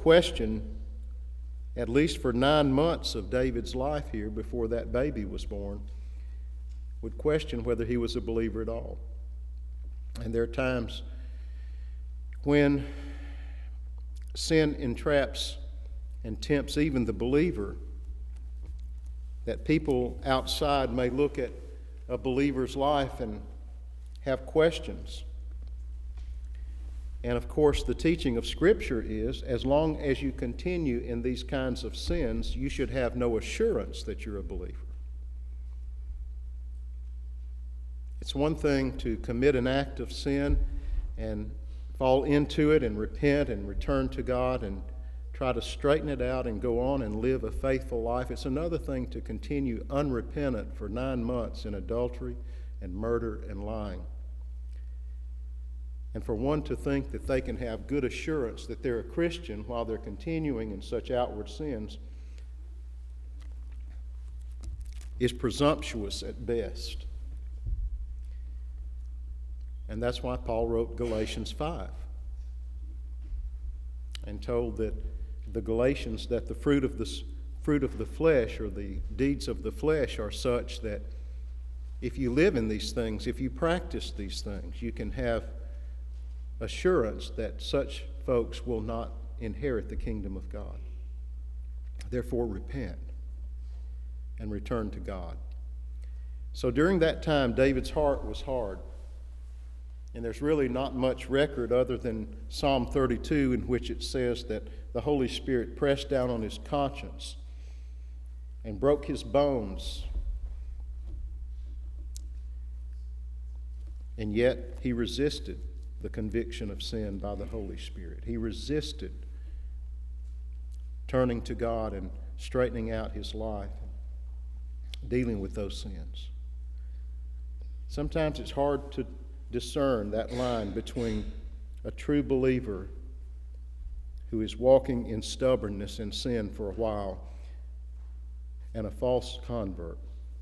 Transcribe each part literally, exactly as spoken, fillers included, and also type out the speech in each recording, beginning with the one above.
question, at least for nine months of David's life here before that baby was born, would question whether he was a believer at all. And there are times when sin entraps and tempts even the believer, that people outside may look at a believer's life and have questions. And of course, the teaching of Scripture is, as long as you continue in these kinds of sins, you should have no assurance that you're a believer. It's one thing to commit an act of sin and fall into it and repent and return to God and try to straighten it out and go on and live a faithful life. It's another thing to continue unrepentant for nine months in adultery and murder and lying. And for one to think that they can have good assurance that they're a Christian while they're continuing in such outward sins is presumptuous at best. And that's why Paul wrote Galatians five and told that the Galatians that the fruit of the fruit of the flesh, or the deeds of the flesh, are such that if you live in these things, if you practice these things, you can have assurance that such folks will not inherit the kingdom of God. Therefore, repent and return to God. So during that time, David's heart was hard. And there's really not much record other than Psalm thirty-two, in which it says that the Holy Spirit pressed down on his conscience and broke his bones. And yet he resisted the conviction of sin by the Holy Spirit. He resisted turning to God and straightening out his life, dealing with those sins. Sometimes it's hard to discern that line between a true believer who is walking in stubbornness and sin for a while and a false convert.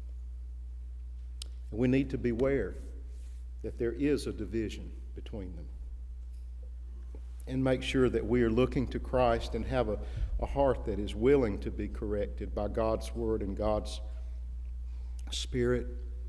And we need to beware that there is a division between them, and make sure that we are looking to Christ and have a, a heart that is willing to be corrected by God's Word and God's Spirit,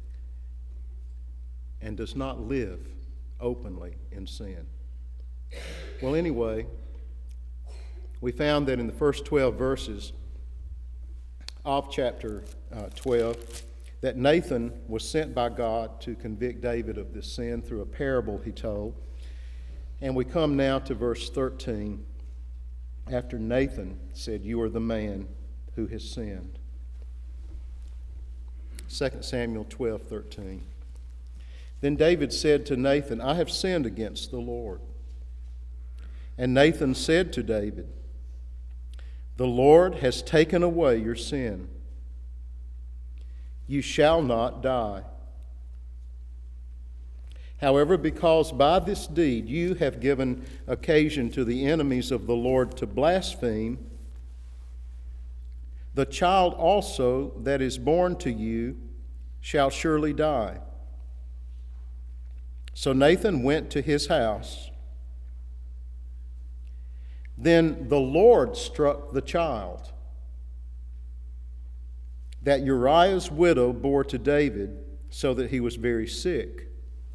and does not live openly in sin. Well, anyway, we found that in the first twelve verses of chapter uh, twelve, that Nathan was sent by God to convict David of this sin through a parable he told. And we come now to verse thirteen, after Nathan said, "You are the man who has sinned." Second Samuel twelve thirteen. Then David said to Nathan, "I have sinned against the Lord." And Nathan said to David, "The Lord has taken away your sin. You shall not die. However, because by this deed you have given occasion to the enemies of the Lord to blaspheme, the child also that is born to you shall surely die." So Nathan went to his house. Then the Lord struck the child that Uriah's widow bore to David, so that he was very sick.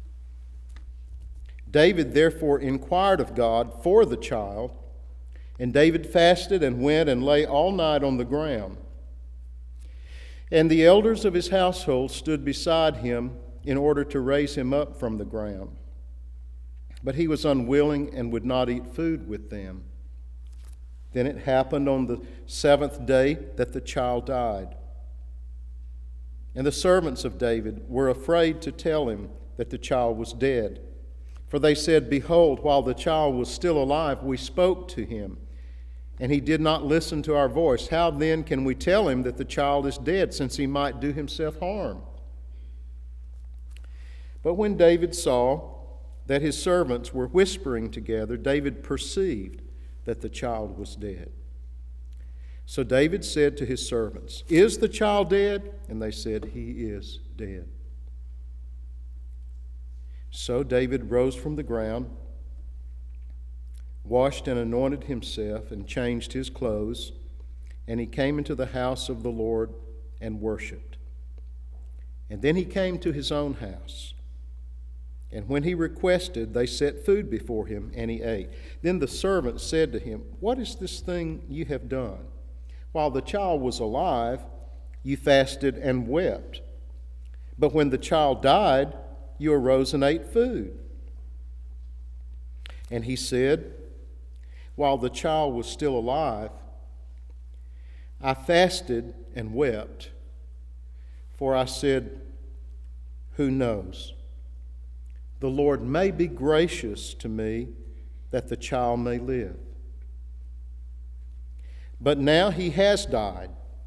David therefore inquired of God for the child, and David fasted and went and lay all night on the ground. And the elders of his household stood beside him in order to raise him up from the ground. But he was unwilling and would not eat food with them. Then it happened on the seventh day that the child died. And the servants of David were afraid to tell him that the child was dead. For they said, "Behold, while the child was still alive, we spoke to him, and he did not listen to our voice. How then can we tell him that the child is dead, since he might do himself harm?" But when David saw that his servants were whispering together, David perceived that the child was dead. So David said to his servants, "Is the child dead?" And they said, "He is dead." So David rose from the ground, washed and anointed himself, and changed his clothes, and he came into the house of the Lord and worshipped. And then he came to his own house. And when he requested, they set food before him, and he ate. Then the servant said to him, "What is this thing you have done? While the child was alive, you fasted and wept. But when the child died, you arose and ate food." And he said, "While the child was still alive, I fasted and wept, for I said, 'Who knows? The Lord may be gracious to me that the child may live.' But now he has died.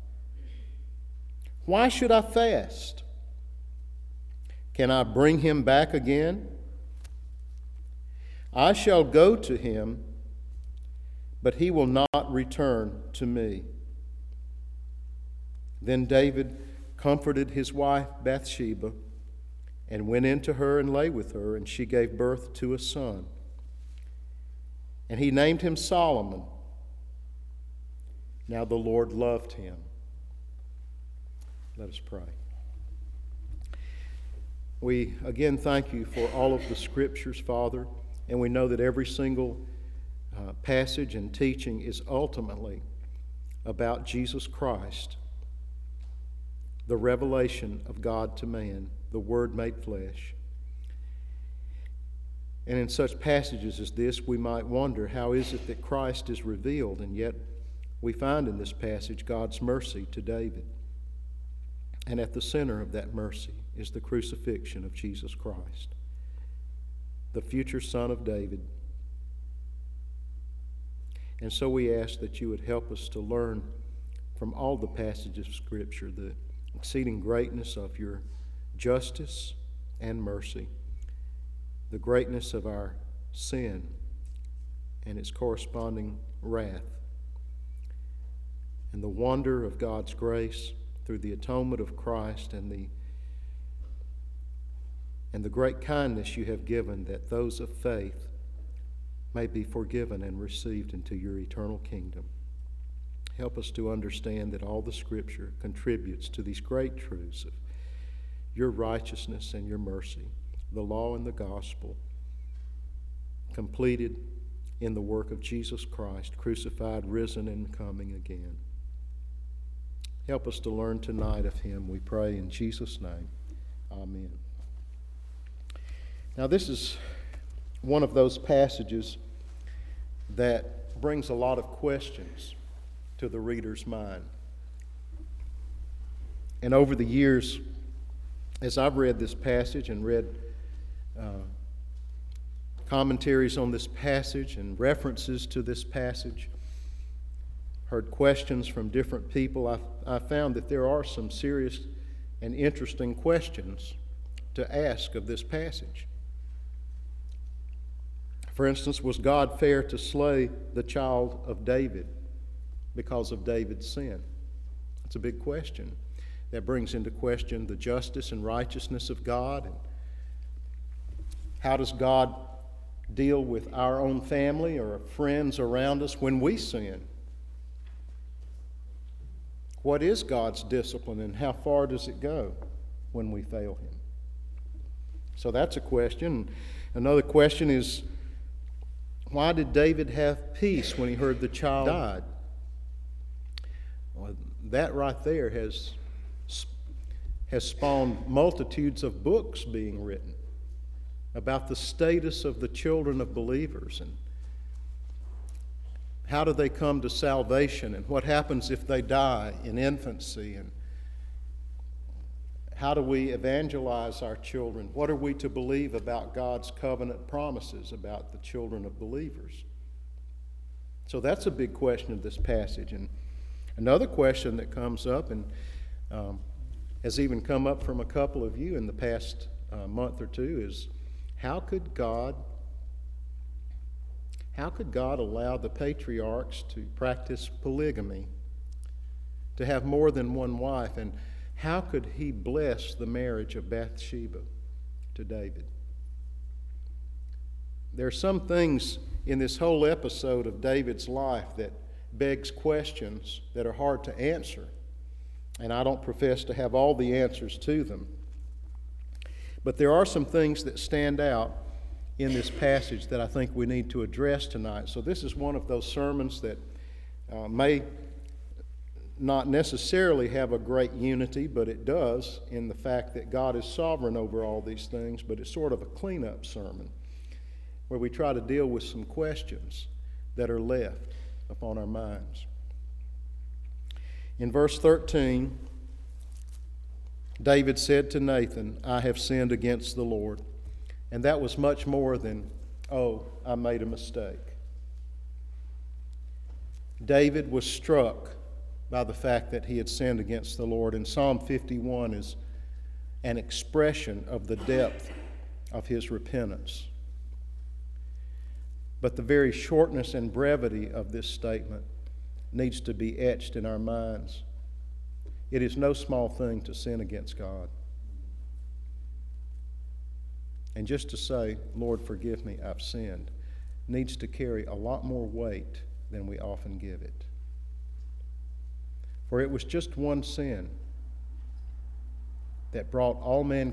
Why should I fast? Can I bring him back again? I shall go to him, but he will not return to me." Then David comforted his wife Bathsheba and went in to her and lay with her, and she gave birth to a son. And he named him Solomon. Now the Lord loved him. Let us pray. We again thank you for all of the scriptures, Father, and we know that every single uh, passage and teaching is ultimately about Jesus Christ, the revelation of God to man, the Word made flesh. And in such passages as this, we might wonder, how is it that Christ is revealed? And yet we find in this passage God's mercy to David. And at the center of that mercy is the crucifixion of Jesus Christ, the future Son of David. And so we ask that you would help us to learn from all the passages of Scripture the exceeding greatness of your justice and mercy, the greatness of our sin and its corresponding wrath, and the wonder of God's grace through the atonement of Christ, and the and the great kindness you have given, that those of faith may be forgiven and received into your eternal kingdom. Help us to understand that all the Scripture contributes to these great truths of your righteousness and your mercy, the law and the gospel, completed in the work of Jesus Christ, crucified, risen, and coming again. Help us to learn tonight of him, we pray in Jesus' name. Amen. Now, this is one of those passages that brings a lot of questions to the reader's mind. And over the years, as I've read this passage and read uh, commentaries on this passage and references to this passage, heard questions from different people, I, I found that there are some serious and interesting questions to ask of this passage. For instance, was God fair to slay the child of David because of David's sin? That's a big question. That brings into question the justice and righteousness of God. And how does God deal with our own family or friends around us when we sin? What is God's discipline, and how far does it go when we fail him? So that's a question. Another question is, why did David have peace when he heard the child died? Well, that right there has, has spawned multitudes of books being written about the status of the children of believers, and how do they come to salvation, and what happens if they die in infancy, and how do we evangelize our children? What are we to believe about God's covenant promises about the children of believers? So that's a big question of this passage. And another question that comes up, and um, has even come up from a couple of you in the past uh, month or two, is how could God, how could God allow the patriarchs to practice polygamy, to have more than one wife, and how could he bless the marriage of Bathsheba to David? There are some things in this whole episode of David's life that begs questions that are hard to answer. And I don't profess to have all the answers to them. But there are some things that stand out in this passage that I think we need to address tonight. So this is one of those sermons that uh, may not necessarily have a great unity, but it does in the fact that God is sovereign over all these things, but it's sort of a cleanup sermon where we try to deal with some questions that are left upon our minds. In verse thirteen, David said to Nathan, "I have sinned against the Lord." And that was much more than, "Oh, I made a mistake." David was struck by the fact that he had sinned against the Lord. And Psalm fifty-one is an expression of the depth of his repentance. But the very shortness and brevity of this statement needs to be etched in our minds. It is no small thing to sin against God. And just to say, "Lord, forgive me, I've sinned," needs to carry a lot more weight than we often give it. For it was just one sin that brought all mankind